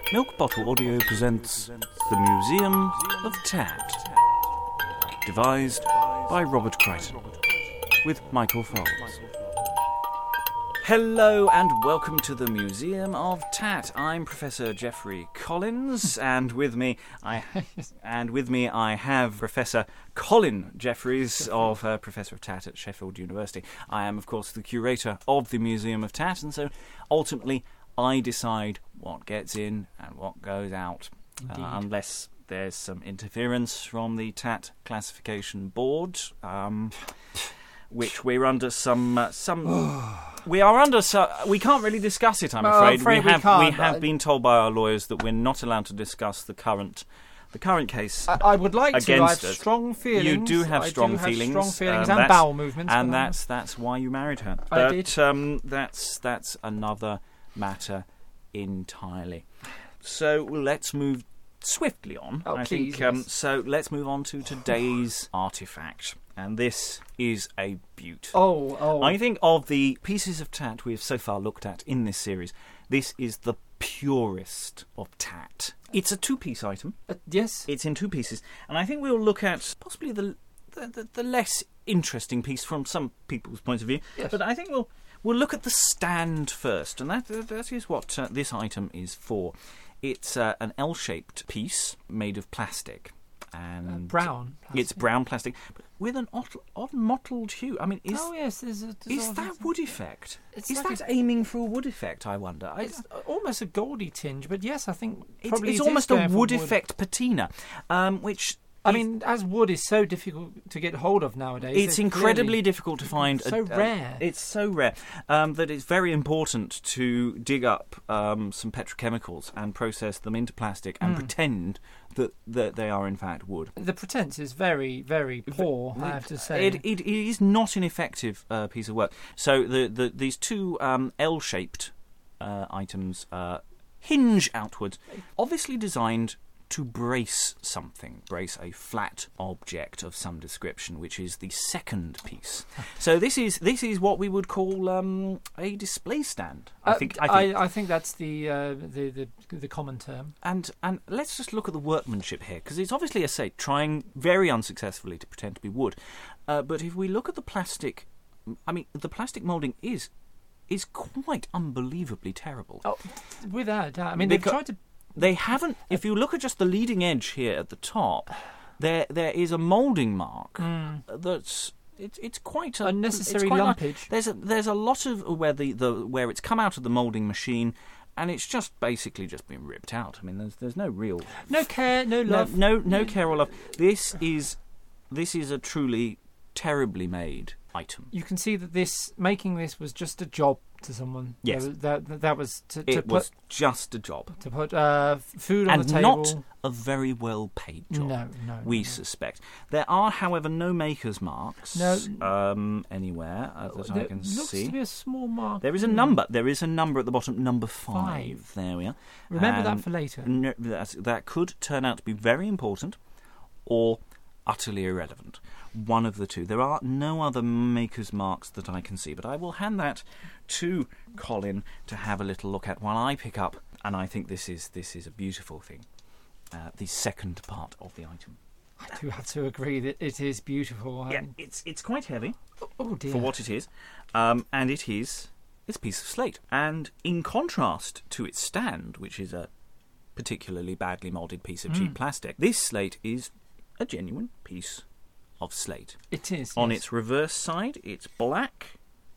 Milk Bottle Audio presents The Museum of Tat, devised by Robert Crichton, with Michael Foles. Hello and welcome to the Museum of Tat. I'm Professor Geoffrey Collins, and with me I have Professor Colin Jeffries, of Professor of Tat at Sheffield University. I am, of course, the curator of the Museum of Tat, and so ultimately I decide what gets in and what goes out, unless there's some interference from the Tat Classification Board, which we're under some. We are under. We can't really discuss it. I'm afraid. We have been told by our lawyers that we're not allowed to discuss the current case. I would like to. I have us. Strong feelings. You do have strong feelings, and bowel movements, and that's why you married her. I did. That's another matter entirely. So let's move swiftly on. Please. So let's move on to today's artifact, and this is a beaut. Oh! I think of the pieces of tat we have so far looked at in this series, this is the purest of tat. It's a two-piece item. Yes, it's in two pieces, and I think we'll look at possibly the less interesting piece from some people's point of view. Yes. But I think we'll look at the stand first, and that is what this item is for. It's an L-shaped piece made of plastic. And brown plastic. It's brown plastic, but with an odd mottled hue. I mean, is that wood effect? Is that aiming for a wood effect, I wonder? It's almost a goldy tinge, but yes, I think it's almost a wood effect patina, which... I mean, as wood is so difficult to get hold of nowadays. It's incredibly difficult to find. So rare. It's so rare that it's very important to dig up some petrochemicals and process them into plastic and pretend that they are in fact wood. The pretense is very, very poor, I have to say. It is not an effective piece of work. So these two L-shaped items hinge outwards, obviously designed to brace a flat object of some description, which is the second piece. So this is what we would call a display stand. I think that's the common term. And let's just look at the workmanship here, because it's obviously, as I say, trying very unsuccessfully to pretend to be wood. But if we look at the plastic, I mean, the plastic moulding is quite unbelievably terrible. Oh, without doubt. I mean, they've tried to. They haven't. If you look at just the leading edge here at the top, there is a moulding mark that's it's quite unnecessary lumpage. There's a lot of where it's come out of the moulding machine, and it's just basically just been ripped out. I mean, there's no real care, no love, no care or love. This is a truly terribly made item. You can see that making this was just a job to someone. Yes, that was was just a job to put food on the table, and not a very well paid job. No, we suspect. There are, however, no maker's marks. Anywhere that I can see. Looks to be a small mark. There is a number. There is a number at the bottom. Number 5. There we are. Remember that for later. That could turn out to be very important, or utterly irrelevant. One of the two. There are no other maker's marks that I can see, but I will hand that to Colin to have a little look at while I pick up, and I think this is a beautiful thing. The second part of the item. I do have to agree that it is beautiful. Yeah, it's quite heavy. Oh dear. For what it is, and it's a piece of slate. And in contrast to its stand, which is a particularly badly moulded piece of cheap plastic, this slate is a genuine piece of slate. It is. On its reverse side, it's black.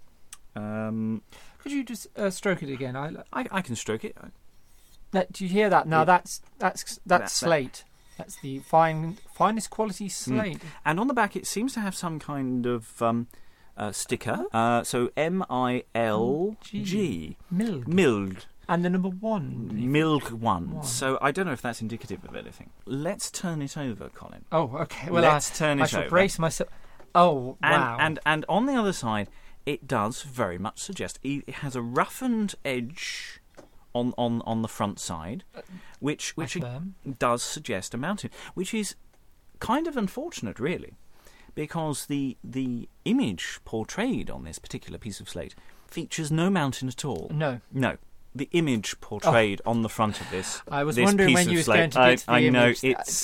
Could you just stroke it again? I can stroke it. Do you hear that? Now that's slate. That's the finest quality slate. And on the back, it seems to have some kind of sticker. So MILG. Mild. And the number 1. Milk 1. So I don't know if that's indicative of anything. Let's turn it over, Colin. Oh, okay. Well, let's turn it over. I shall brace myself. Oh, wow. And on the other side, it does very much suggest it has a roughened edge on the front side, which does suggest a mountain, which is kind of unfortunate, really, because the image portrayed on this particular piece of slate features no mountain at all. No. the image portrayed on the front of this. I was this wondering piece when of you were slate, going to get to the I know image.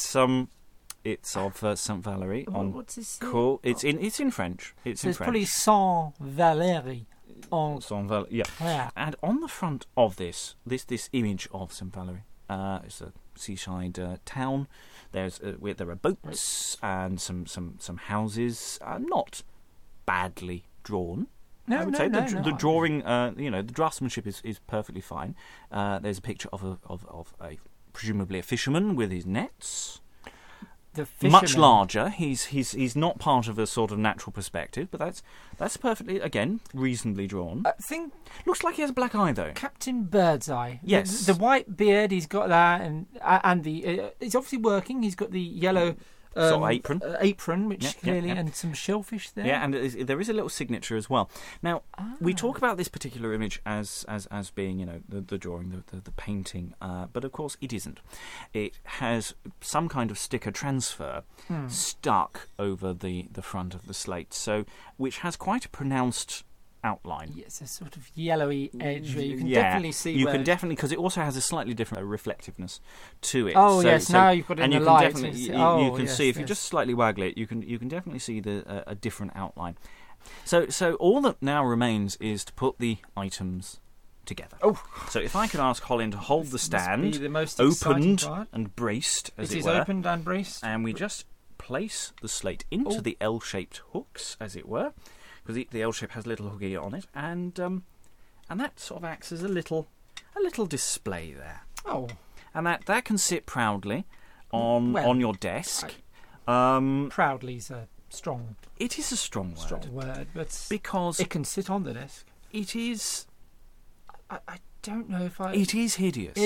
it's of Saint Valery. What's this? Cool. It's in French. It's So in it's French. probably Saint Valery. Saint Valery. Yeah. And on the front of this image of Saint Valery, it's a seaside town. There are boats and some houses. Not badly drawn. No, I would say the drawing, the draftsmanship is perfectly fine. There's a picture of a presumably a fisherman with his nets. The fisherman. Much larger. He's not part of a sort of natural perspective, but that's perfectly, again, reasonably drawn. I think Looks like he has a black eye though. Captain Birdseye. Yes. The white beard. He's got that, and the he's obviously working. He's got the yellow. Sort of apron. Apron, which clearly, yeah. and some shellfish there. Yeah, and there is a little signature as well. Now, we talk about this particular image as being, the drawing, the painting, but of course it isn't. It has some kind of sticker transfer stuck over the front of the slate, so which has quite a pronounced outline. Yes, a sort of yellowy edge where you can Yeah, definitely see. you can definitely, because it also has a slightly different reflectiveness to it. Oh yes, now you've got it in the light. You can see if you just slightly waggle it, you can definitely see a different outline. So all that now remains is to put the items together. Oh, so if I could ask Colin to hold the stand, must be the most opened exciting part. and braced, as it is were, opened and braced, and we just place the slate into the L-shaped hooks, as it were. Because the L shape has a little hooky on it, and that sort of acts as a little display there. Oh, and that can sit proudly on your desk. Proudly is a strong. It is a strong word, but because it can sit on the desk. It is. I don't know if I. It is hideous.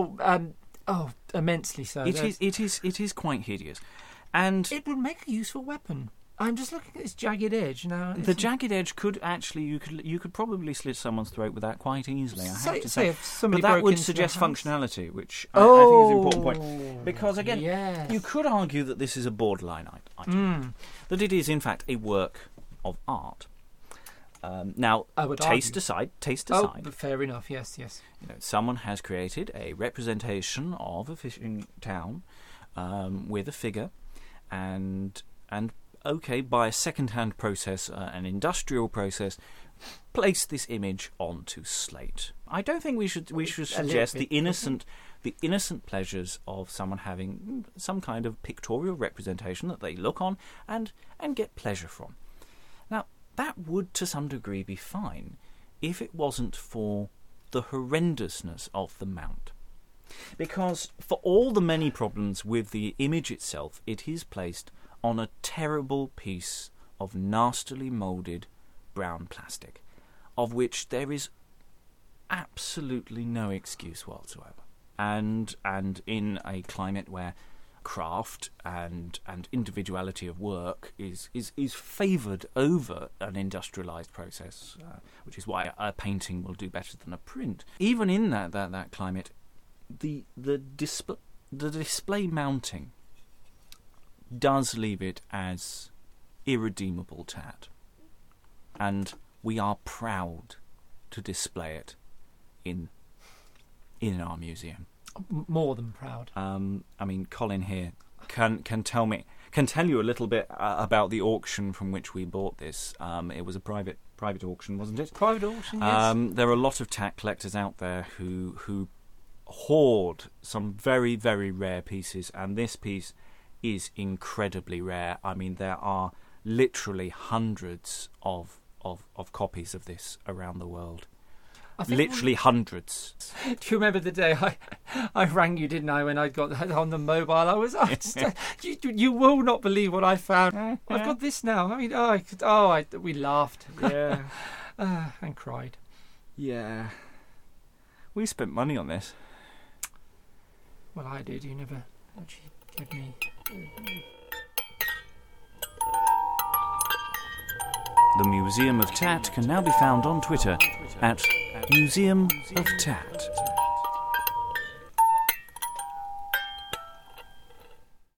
Immensely so. It is quite hideous, and it would make a useful weapon. I'm just looking at this jagged edge now. The jagged edge could actually, you could probably slit someone's throat with that quite easily. I have to say, if somebody but that broke would into suggest your house. functionality, which I think is an important point. Because again, you could argue that this is a borderline item, that it is in fact a work of art. Now, taste aside. Fair enough. Yes. Someone has created a representation of a fishing town with a figure, and by a second-hand process, an industrial process, place this image onto slate. I don't think we should suggest the innocent pleasures of someone having some kind of pictorial representation that they look on and get pleasure from. Now, that would to some degree be fine if it wasn't for the horrendousness of the mount. Because for all the many problems with the image itself, it is placed on a terrible piece of nastily moulded brown plastic, of which there is absolutely no excuse whatsoever. And in a climate where craft and individuality of work is favoured over an industrialised process, which is why a painting will do better than a print. Even in that climate, the display mounting does leave it as irredeemable tat, and we are proud to display it in our museum. More than proud. I mean, Colin here can tell you a little bit about the auction from which we bought this. It was a private auction, wasn't it? Private auction, yes. There are a lot of tat collectors out there who hoard some very, very rare pieces, and this piece is incredibly rare. I mean, there are literally hundreds of copies of this around the world. Literally hundreds. Do you remember the day I rang you, didn't I, when I got on the mobile? I was, you will not believe what I found. I've got this now. I mean, we laughed. Yeah. And cried. Yeah. We spent money on this. Well, I did. You never actually gave me. The Museum of Tat can now be found on Twitter at Museum of Tat.